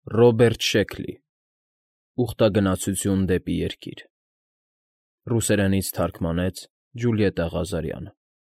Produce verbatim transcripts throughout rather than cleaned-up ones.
Ռոբերտ Շեքլի Ուխտագնացություն դեպի երկիր Ռուսերենից թարգմանեց Ջուլիետտա Ղազարյանը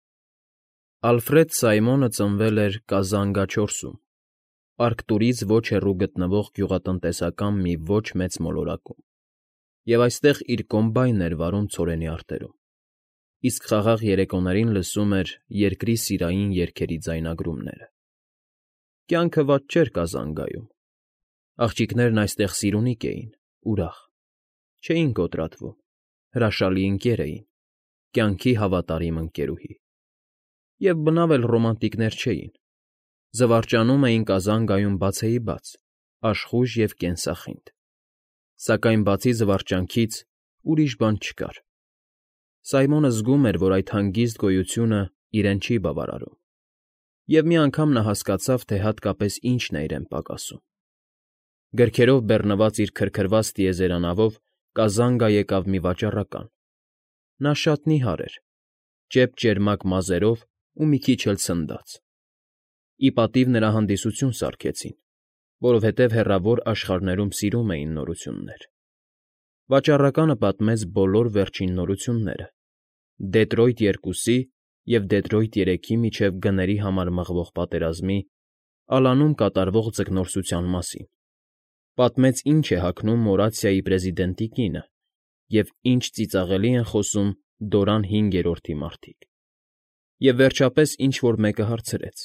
Ալֆրեդ Սայմոնը ծնվել էր Կազանգաչորսում, Արկտուրից ոչ հեռու գտնվող գյուղատնտեսական մի ոչ մեծ մոլորակում, և այստեղ իր կոմբայնն էր վարում ցորենի արտերում, իսկ խաղաղ երեկոներին լսում էր երկրի սիրային երգերի ձայնագրումները։ Կյանքը վատ չէր Կազանգայում։ Աղջիկներն այստեղ սիրունիկ էին, ուրախ, չէին կոտրատվում, հրաշալի ընկեր էին, կյանքի հավատարիմ ընկերուհի։ Եվ բնավ էլ ռոմանտիկներ չէին, զվարճանում էին Կազանգայում բացեիբաց, աշխույժ և կենսախինդ, սակայն բացի զվարճանքից ուրիշ բան չկար։ Սայմոնը զգում էր, որ այդ հանգիստ գոյությունը իրեն չի բավարարում, և մի անգամ նա հասկացավ, թե հատկապես ինչն է իրեն պակասում։ Գրքերով բեռնված իր քրքրված տիեզերանավով Կազանգա եկավ մի վաճառական։ Նա շատ նիհար էր, ճեպ֊ճերմակ մազերով ու մի քիչ էլ ցնդած։ Ի պատիվ նրա հանդիսություն սարքեցին, որովհետև հեռավոր աշխարհներում սիրում էին նորություններ։ Վաճառականը պատմեց բոլոր վերջին նորությունները Դետրոյթ երկուսի և Դետրոյթ երեքի միջև գների համար մղվող պատերազմի, Ալանում կատարվող ձկնորսության մասին, պատմեց ինչ է հագնում Մորացիայի պրեզիդենտի կինը և ինչ ծիծաղելի են խոսում Դորան հինգերորդի մարդիկ, և վերջապես ինչ֊որ մեկը հարցրեց.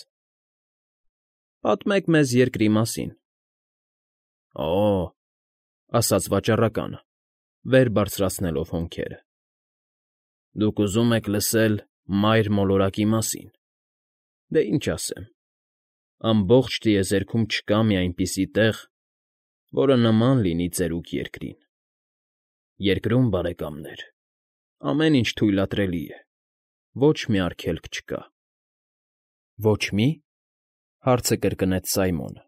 «Պատմեք մեզ երկրի մասին»։ «Օ՜», ասաց վաճառականը, վեր բարձրացնելով հոնքերը, «դուք ուզում եք լսել մայր մոլորակի մասին։ Դե ինչ ասեմ, ամբողջ տիեզերքում չկա մի այնպիսի տեղ, որը նման լինի ծերուկ երկրին։ Երկրում, բարեկամներ, ամեն ինչ թույլատրելի է, ոչ մի արգելք չկա»։ «Ոչ մի՞», հարցը կրկնեց Սայմոնը։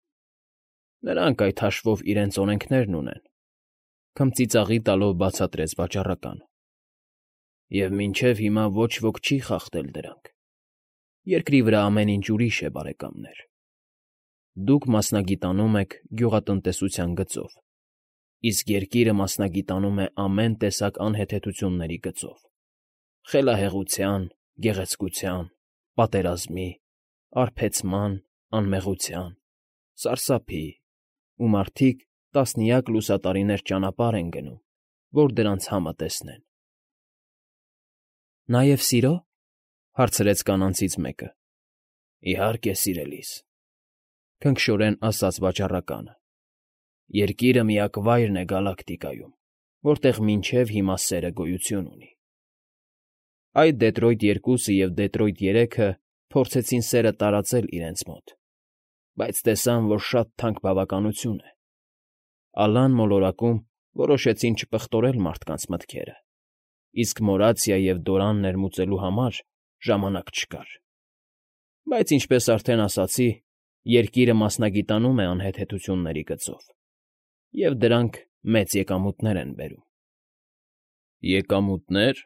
«Նրանք այդ հաշվով իրենց օրենքներն ունեն», քմծիծաղի տալով բացատրեց վաճառականը։ «Եվ մինչև հիմա ոչ ոք չի խախտել դրանք։ Երկրի վրա ամեն ինչ ուրիշ է, բարեկամներ։ Դուք մասնագիտանում եք գյուղատնտեսության գծով, իսկ Երկիրը մասնագիտանում է ամեն տեսակ անհեթեթությունների գծով՝ խելահեղության, գեղեցկության, պատերազմի, արբեցման, անմեղության, սարսափի, ու մարդիկ տասնյակ լուսատարիներ ճանապարհ են գնում, որ դրանց համը տեսնեն»։ «Նաև սիրո՞, հարցրեց կանանցից մեկը։ «Իհարկե, սիրելիս», քնքշորեն ասաց վաճառականը։ «Երկիրը միակ վայրն է գալակտիկայում, որտեղ մինչև հիմա սերը գոյություն ունի»։ Այդ Դետրոյթ երկուսը և Դետրոյթ երեքը փորձեցին սերը տարածել իրենց մոտ, բայց տեսան, որ շատ թանկ բավականություն է։ Ալան մոլորակում որոշեցին չպղտորել մարդկանց մտքերը, իսկ Մորացիա և Դորան ներմուծելու համար ժամանակ չկար։ Բայց, ինչպես արդեն ասացի, Երկիրը մասնագիտանում է անհեթեթությունների գծով, և դրանք մեծ եկամուտներ են բերում»։ «Եկամուտնե՞ր»,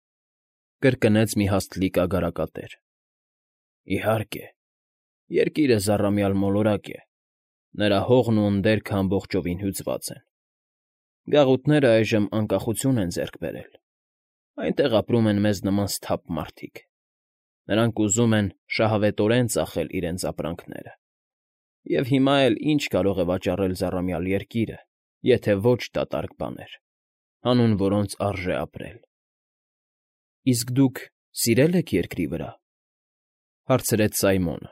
կրկնեց մի հաստլիկ ագարակատեր։ «Իհարկե, Երկիրը զառամյալ մոլորակ է, նրա հողն ու ընդերքը ամբողջովին հյուծված են։ Գաղութները այժմ անկախություն են ձեռք բերել, այնտեղ ապրում են մեզ նման սթափ մարդիկ։ Նրանք ուզում են շահավետորեն ծախել իրենց ապրանքները։ Եվ հիմա էլ ինչ կարող է վաճառել զառամյալ Երկիրը, եթե ոչ դատարկ բաներ, հանուն որոնց արժե ապրել»։ «Իսկ դուք սիրել եք երկրի վրա», հարցրեց Սայմոնը։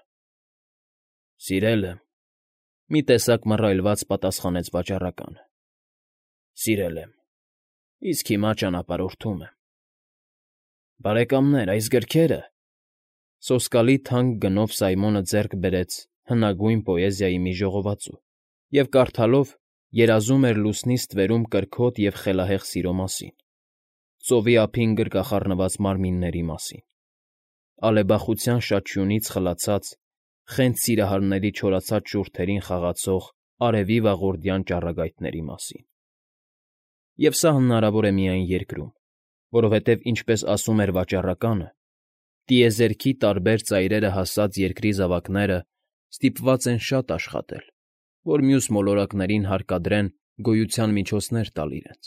«Սիրել եմ», մի տեսակ մռայլված պատասխանեց վաճառականը։ «Սիրել եմ, իսկ հիմա ճանապարհորդում եմ»։ «Բարեկամներ, այս գրքերը…»։ Սոսկալի թանկ գնով Սայմոնը ձեռք բերեց հնագույն պոեզիայի մի ժողովածու և կարդալով երազում էր լուսնի ստվերում կրքոտ և խելահեղ սիրո մասին, ծովի ափին գրկախառնված մարմինների մասին, ալեբախության շաչյունից խլացած, խենթ սիրահարների չորացած շուրթերին խաղացող արևի վաղորդյան ճառագայթների մասին։ Եվ սա հնարավոր է միայն երկրում, որովհետև, ինչպես ասում էր վաճառականը, տիեզերքի տարբեր ծայրերը հասած երկրի զավակները ստիպված են շատ աշխատել, որ մյուս մոլորակներին հարկադրեն գոյության միջոցներ տալ իրենց։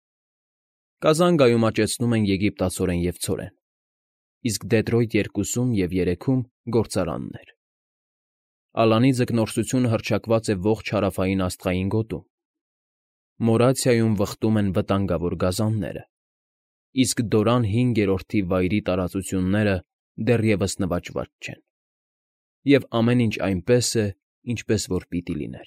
Կազանգայում աճեցնում են եգիպտացորեն և ցորեն, իսկ Դետրոյթ երկուսում և երեքում գործարաններ։ Ալանի ձկնորսությունը հռչակված է ողջ հարավային աստղային գոտում։ Մորացիայում վխտում են վտանգավոր գազանները, իսկ Դորան հինգերորդի վայրի տարածությունները դեռևս նվաճված չեն, և ամեն ինչ այնպես է, ինչպես որ պիտի լիներ։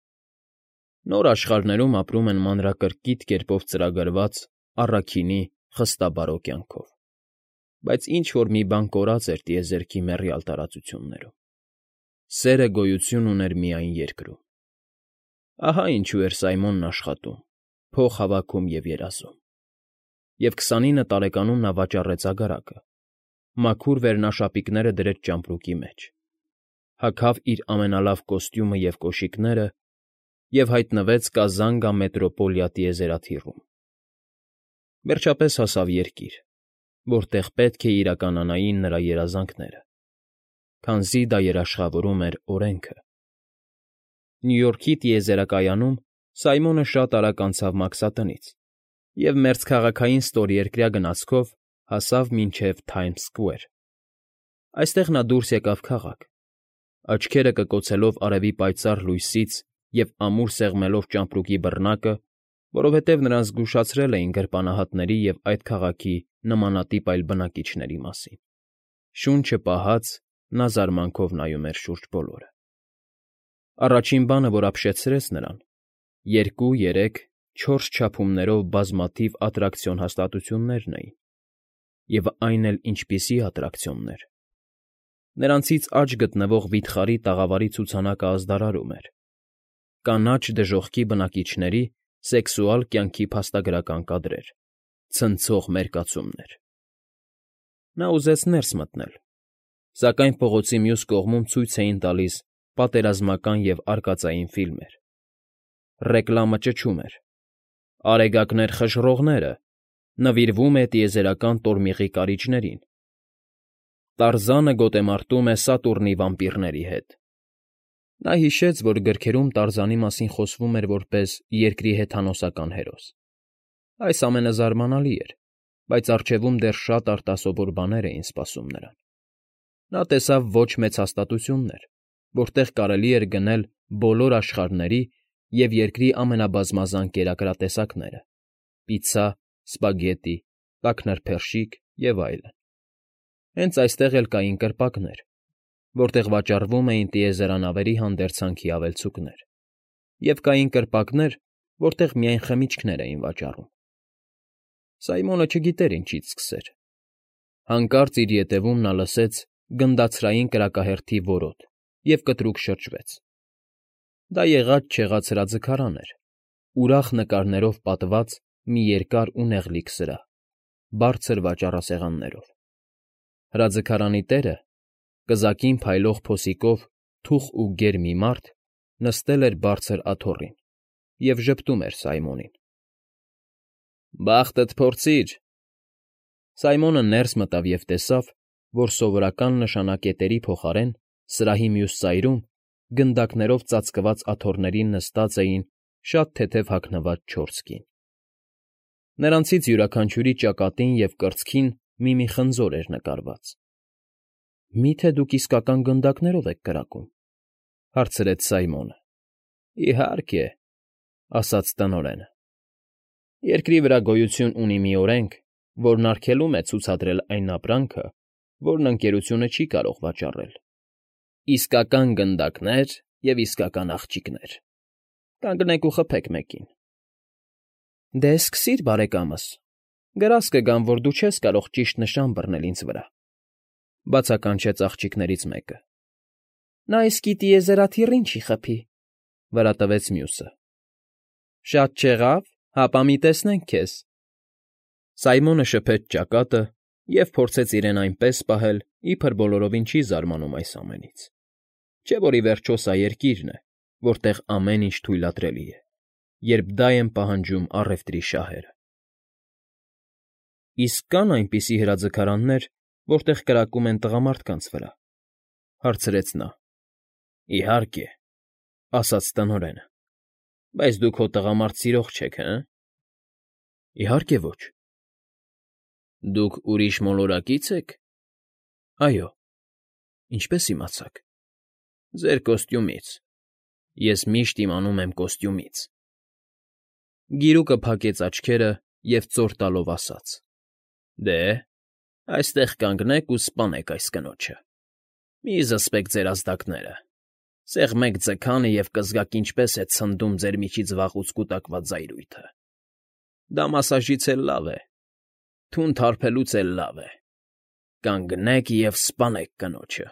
Նոր աշխարհներում ապրում են մանրակրկիտ կերպով ծրագրված, առաքինի, խստաբարո կյանքով, բայց ինչ֊որ մի բան կորած էր տիեզերքի մեռյալ տարածություններում։ Սերը գոյություն ուներ միայն երկրում։ Ահա ինչու էր Սայմոնն աշխատում, փող հավաքում և երազում։ Եվ քսանինը տարեկանում նա վաճառեց ագարակը, մաքուր վերնաշապիկները դրեց ճամպրուկի մեջ, հագավ իր ամենալավ կոստյումը և կոշիկները և հայտնվեց Կազանգա մետրոպոլիա տիեզերաթիռում։ Վերջապես հասավ երկիր, որտեղ պետք է իրականանային նրա երազանքները, քանզի դա երաշխավորում էր օրենքը։ Նյու Յորքի տիեզերակայանում Սայմոնը շատ արագ անցավ մաքսատնից և մերձքաղաքային ստորերկրյա գնացքով հասավ մինչև Թայմս Սքուեր։ Այստեղ նա դուրս եկավ քաղաք, աչքերը կկոցելով արևի պայծառ լույսից և ամուր սեղմելով ճամպրուկի բռնակը, որովհետև նրան զգուշացրել էին գրպանահատների և այդ քաղաքի նմանատիպ այլ բնակիչների մասին։ Շունչը պահած՝ նա զարմանքով նայում էր շուրջ բոլորը։ Առաջին բանը, որ ապշեցրեց նրան, երկու, երեք, չորս չափումներով բազմաթիվ ատրակցիոն հաստատություններն էին, և այն էլ ինչպիսի ատրակցիոններ։ Նրանցից աջ գտնվող վիթխարի տաղավարի ցուցանակը ազդարարում էր կանաչ դժոխքի բնակիչների սեքսուալ կյանքի փաստագրական կադրեր, ցնցող մերկացումներ։ Նա ուզեց ներս մտնել, սակայն փողոցի մյուս կողմում ցույց էին տալիս պատերազմական և արկածային ֆիլմեր։ Ռեկլամը ճչում էր. «Արեգակներ խժռողները, նվիրվում է տիեզերական տորմիղի կարիճներին»։ «Տարզանը գոտեմարտում է Սատուրնի վամպիրների հետ»։ Նա հիշեց, որ գրքերում Տարզանի մասին խոսվում էր որպես երկրի հեթանոսական հերոս։ Այս ամենը զարմանալի էր, բայց առջևում դեռ շատ արտասովոր բաներ էին սպասում նրան։ Նա տեսավ ոչ մեծ հաստատություններ, որտեղ կարելի էր գնել բոլոր աշխարհների և երկրի ամենաբազմազան կերակրատեսակները՝ պիցցա, սպագետի, տաքնրբերշիկ և այլն։ Հենց այստեղ էլ կային կրպակներ, որտեղ վաճառվում էին տիեզերանավերի հանդերձանքի ավելցուկներ, և կային կրպակներ, որտեղ միայն խմիչքներ էին վաճառում։ Սայմոնը չգիտեր ինչից սկսեր։ Հանկարծ իր ետևում նա լսեց գնդացրային կրակահերթի որոտ և կտրուկ շրջվեց։ Դա եղած֊չեղած հրաձգարան էր, ուրախ նկարներով պատված մի երկար ու նեղլիկ սրահ, բարձր վաճառասեղաններով։ Հրաձգարանի տերը, կզակին փայլող փոսիկով թուխ ու գեր մի մարդ, նստել էր բարձր աթոռին և ժպտում էր Սայմոնին։ «Բախտդ փորձիր»։ Սայմոնը ներս մտավ և տեսավ, որ սովորական նշանակետերի փոխարեն սրահի մյուս ծայրում գնդակներով ծածկված աթոռներին նստած էին շատ թեթև հագնված չորս կին։ Նրանցից յուրաքանչյուրի ճակատին և կրծքին մի֊մի խնձոր էր նկարված։ ֊ Մի՞թե դուք իսկական գնդակներով եք կրակում,֊ հարցրեց Սայմոնը։ ֊ Իհարկե,֊ ասաց տնօրենը։ Երկրի վրա գոյություն ունի մի օրենք, որն արգելում է ցուցադրել այն ապրանքը, որն ընկերությունը չի կարող վաճառել։ Իսկական գնդակներ և իսկական աղջիկներ։ Կանգնեք ու խփեք մեկին։ ֊ Դե սկսիր, բարեկամս, գրազ կգամ, որ դու չես կարող ճիշտ նշան բռնել ինձ վրա,֊ բացականչեց աղջիկներից մեկը։ ֊ Նա իսկի տիեզերաթիռին չի խփի,֊ վրա տվեց մյուսը։ ֊ Շատ չեղավ, հապա մի տեսնենք քեզ։ Սայմոնը շփեց ճակատը և փորձեց իրեն այնպես պահել, իբր բոլորովին չի զարմանում այս ամենից, չէ՞ որ ի վերջո սա երկիրն է, որտեղ ամեն ինչ թույլատրելի է, երբ դա են պահանջում առևտրի շահերը։ ֊ Իսկ կա՞ն այնպիսի հրաձգարաններ, որտեղ կրակում են տղամարդկանց վրա,֊ հարցրեց նա։ ֊ Իհարկե։ Ասաց տնօրենը։ Բայց դուք հո տղամարդ սիրող չեք, հը՞։ Իհարկե ոչ։ Դուք ուրիշ մոլորակի՞ց եք։ Այո։ Ինչպե՞ս իմացաք։ Ձեր կոստյումից։ Ես միշտ իմանում եմ կոստյումից։ Գիրուկը փակեց աչքերը և ծոր տալով ասաց. Դե, այստեղ կանգնեք ու սպանեք այս կնոջը։ Մի զսպեք ձեր ազդակները։ Սեղմեք ձգանը և կզգաք ինչպես է ցնդում ձեր միջից վաղուց կուտակված զայրույթը։ Դա մասաժից էլ լավ է։ Թունդ հարբելուց էլ լավ է։ Կանգնեք և սպանեք կնոջը։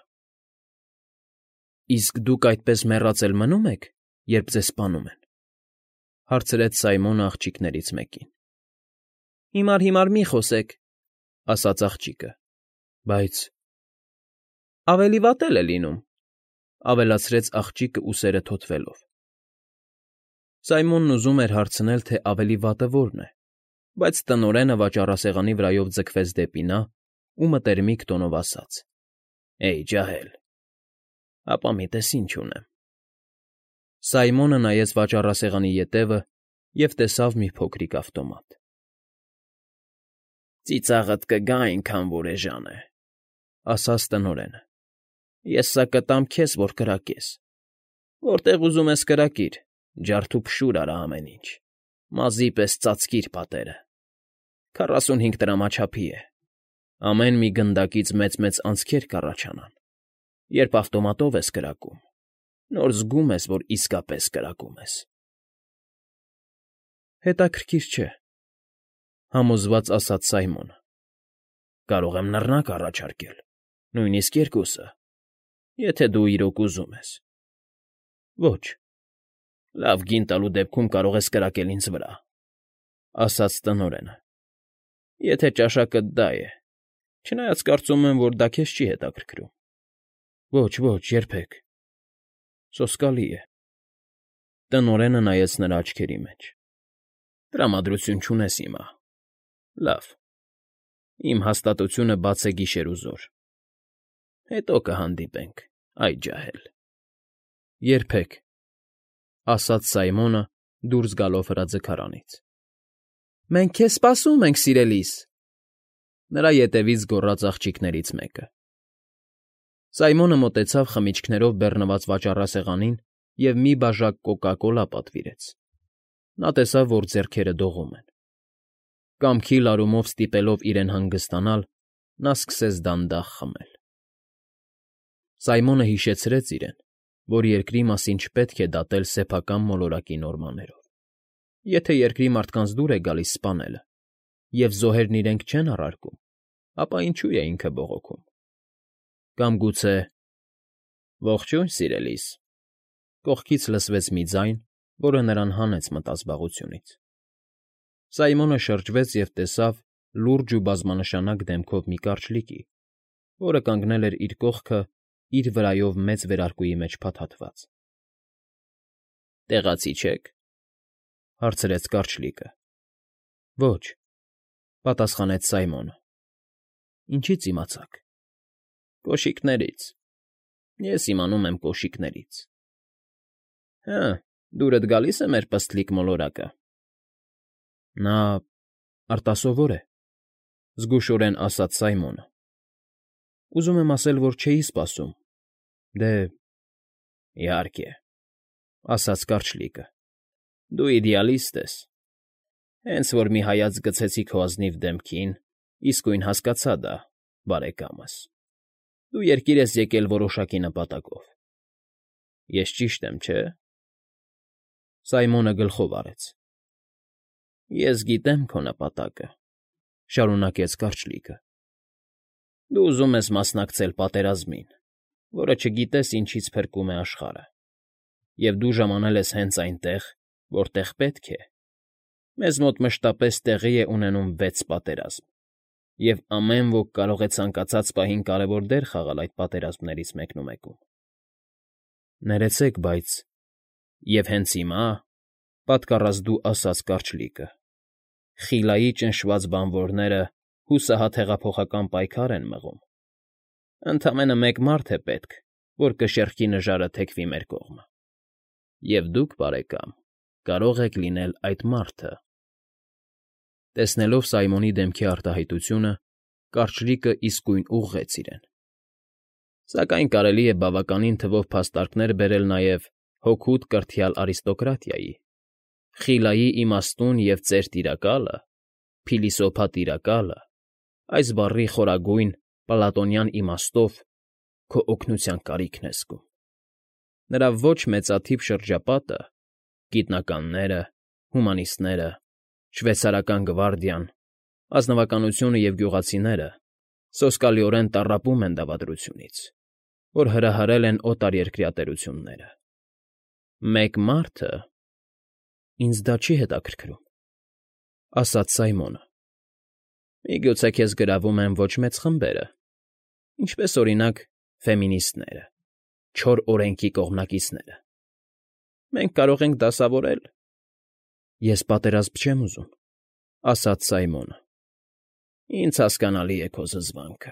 Իսկ դուք այդպես մեռած էլ մնում եք, երբ ձեզ սպանում են,֊ հարցրեց Սայմոնը աղջիկներից մեկին։ Հիմար֊հիմար մի խոսեք,֊ ասաց աղջիկը,֊ բայց… Ավելի վատ էլ է լինում,֊ ավելացրեց աղջիկը ուսերը թոթվելով։ Սայմոնն ուզում էր հարցնել, թե ավելի վատը որն է, բայց տնօրենը վաճառասեղանի վրայով ձգվեց դեպի նա ու մտերմիկ տոնով ասաց. Էյ, ջահել, ապա մի տես ինչ ունեմ։ Սայմոնը նայեց վաճառասեղանի ետևը և տեսավ մի փոքրիկ ավտոմատ։ Ծիծաղդ կգա այնքան, որ էժան է,֊ ասաց տնօրենը։ Ես սա կտամ քեզ, որ կրակես։ Որտեղ ուզում ես կրակիր, ջարդ ու փշուր արա ամեն ինչ, մազի պես ծածկիր պատերը։ Քառասունհինգ տրամաչափի է։ Ամեն մի գնդակից մեծ֊մեծ անցքեր կառաջանան։ Երբ ավտոմատով ես կրակում, նոր զգում ես, որ իսկապես կրակում ես։ Հետաքրքիր չէ,֊ համոզված ասաց Սայմոնը։ Կարող եմ նռնակ առաջարկել, նույնիսկ երկուսը, եթե դու իրոք ուզում ես։ Ոչ։ Լավ գին տալու դեպքում կարող ես կրակել ինձ վրա,֊ ասաց տնօրենը։ Եթե ճաշակդ դա է, չնայած կարծում եմ, որ դա քեզ չի հետաքրքրում։ Ոչ, ոչ, երբեք։ Սոսկալի է։ Տնօրենը նայեց նրա աչքերի մեջ։ Տրամադրություն չունես հիմա։ Լավ։ Իմ հաստատությունը բաց է գիշեր ու զօր։ Հետո կհանդիպենք, այ ջահել։ Երբեք,֊ ասաց Սայմոնը, դուրս գալով հրաձգարանից։ Մենք քեզ սպասում ենք, սիրելիս,֊ նրա ետևից գոռաց աղջիկներից մեկը։ Սայմոնը մոտեցավ խմիչքներով բեռնված վաճառասեղանին և մի բաժակ կոկա֊կոլա պատվիրեց։ Նա տեսավ, որ ձեռքերը դողում են։ Կամքի լարումով ստիպելով իրեն հանգստանալ, նա սկսեց դանդաղ խմել։ Սայմոնը հիշեցրեց իրեն, որ երկրի մասին չպետք է դատել սեփական մոլորակի նորմաներով։ Եթե երկրի մարդկանց դուր է գալիս սպանելը, և զոհերն իրենք չեն առարկում, ապա ինչու է ինքը բողոքում։ Կամ գուցե… Ողջույն, սիրելիս,֊ կողքից լսվեց մի ձայն, որը նրան հանեց մտազբաղությունից։ Սայմոնը շրջվեց և տեսավ լուրջ ու բազմանշանակ դեմքով մի կարճլիկի, որը կանգնել էր իր կողքը իր վրայով մեծ վերարկուի մեջ փաթաթված։ Տեղացի չե՞ք,֊ հարցրեց կարճլիկը։ Ոչ,֊ պատասխանեց Սայմոնը։ Ինչի՞ց իմացաք։ Կոշիկներից։ Ես իմանում եմ կոշիկներից։ Հը, դուրդ գալի՞ս է մեր պստլիկ մոլորակը։ Նա արտասովոր է,֊ զգուշորեն ասաց Սայմոնը։ Ուզում եմ ասել, որ չէի սպասում։ Դե… Իհարկե,֊ ասաց կարճլիկը։ Դու իդեալիստ ես։ Հենց որ մի հայացք գցեցի քո ազնիվ դեմքին, իսկույն հասկացա դա, բարեկամս։ Դու երկիր ես եկել որոշակի նպատակով։ Ես ճիշտ եմ, չէ՞։ Սայմոնը գլխով արեց։ Ես գիտեմ քո նպատակը,֊ շարունակեց կարճլիկը։ Դու ուզում ես մասնակցել պատերազմին, որը չգիտես ինչից փրկում է աշխարհը, և դու ժամանել ես հենց այնտեղ, որտեղ պետք է։ Մեզ մոտ մշտապես տեղի է ունենում վեց պատերազմ, և ամեն ոք կարող է ցանկացած պահին կարևոր դեր խաղալ այդ պատերազմներից մեկնումեկում։ Ներեցեք, բայց… Եվ հենց հիմա, պատկառած դու ասաց կարճլիկը, Խիլայի ճնշված բանվորները հուսահատ հեղափոխական պայքար են մղում։ Ընդամենը մեկ մարդ է պետք, որ կշեռքի նժարը թեքվի մեր կողմը։ Եվ դուք, բարեկամ, կարող եք լինել այդ մարդը։ Տեսնելով Սայմոնի դեմքի արտահայտությունը, կարճլիկը իսկույն ուղղեց իրեն։ Սակայն կարելի է բավականին թվով փաստարկներ բերել նաև հօգուտ կրթյալ արիստոկրատիայի, խիլայի իմաստուն և ծեր տիրակալը, փիլիսոփա տիրակալը, այս բառի խորագույն պլատոնյան իմաստով քո օգնության կարիքն է զգում։ Նրա ոչ մեծաթիվ շրջապատը՝ գիտնականները, հումանիստները, շվեյցարական գվարդիան, ազնվականությունը և գյուղացիները սոսկալիորեն տառապում են դավադրությունից, որ հրահրել են օտարերկրյա տերությունները։ Մեկ մարդը… Ինձ դա չի հետաքրքրում,֊ ասաց Սայմոնը։ Միգուցե քեզ գրավում են ոչ մեծ խմբերը, ինչպես, օրինակ, ֆեմինիստները, չոր օրենքի կողմնակիցները։ Մենք կարող ենք դասավորել… Ես պատերազմ չեմ ուզում,֊ ասաց Սայմոնը։ Ինձ հասկանալի է քո զզվանքը,֊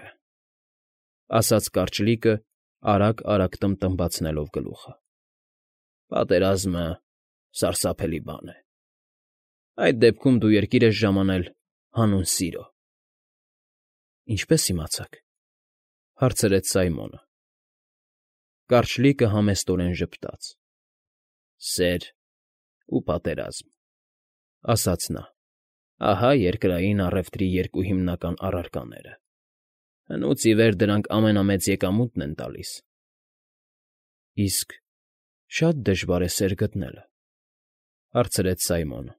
ասաց կարճլիկը, արագ֊արագ տմբտմբացնելով գլուխը։ Պատերազմը սարսափելի բան է։ Այդ դեպքում դու երկիր ես ժամանել հանուն սիրո։ Ինչպե՞ս իմացաք,֊ հարցրեց Սայմոնը։ Կարճլիկը համեստորեն ժպտաց։ Սեր ու պատերազմ,֊ ասաց նա, ահա երկրային առևտրի երկու հիմնական առարկաները։ Հնուց ի վեր դրանք ամենամեծ եկամուտն են տալիս։ Իսկ շա՞տ դժվար է սեր գտնելը,֊ հարցրեց Սայմոնը։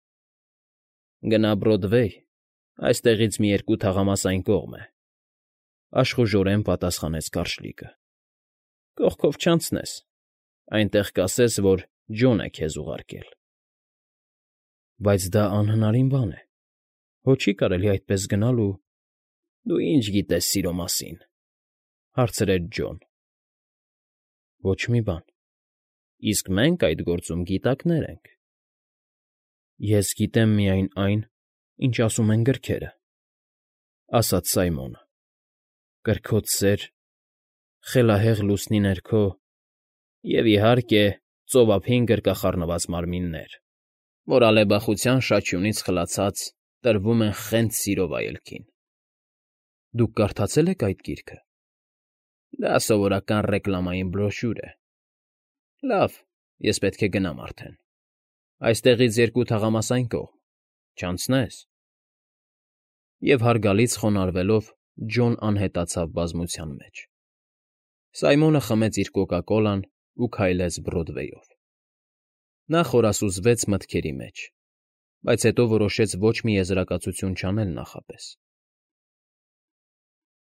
Գնա Բրոդվեյ, այստեղից մի երկու թաղամաս այն կողմ է,֊ աշխուժորեն պատասխանեց կարճլիկը։ Կողքով չանցնես, այնտեղ կասես, որ Ջոն է քեզ ուղարկել։ Բայց դա անհնարին բան է, հո չի կարելի այդպես գնալ ու… Դու ի՞նչ գիտես սիրո մասին,֊ հարցրեց Ջոն։ Ոչ մի բան, իսկ մենք այդ գործում գիտակներ ենք։ Ես գիտեմ միայն այն, ինչ ասում են գրքերը,֊ ասաց Սայմոնը։ Կրքոտ սեր, խելահեղ լուսնի ներքո և, իհարկե, ծովափին գրկախառնված մարմիններ, որ ալեբախության շաչյունից խլացած տրվում են խենթ սիրո վայելքին։ Դուք կարդացե՞լ եք այդ գիրքը։ Դա սովորական ռեկլամային բրոշյուր է։ Լավ, ես պետք է գնամ արդեն։ Այստեղից երկու թաղամաս այն կողմ, չանցնես։ Եվ հարգալից խոնարհվելով Ջոն անհետացավ բազմության մեջ։ Սայմոնը խմեց իր կոկա֊կոլան ու քայլեց Բրոդվեյով։ Նա խորասուզվեց մտքերի մեջ, բայց հետո որոշեց ոչ մի եզրակացություն չանել նախապես։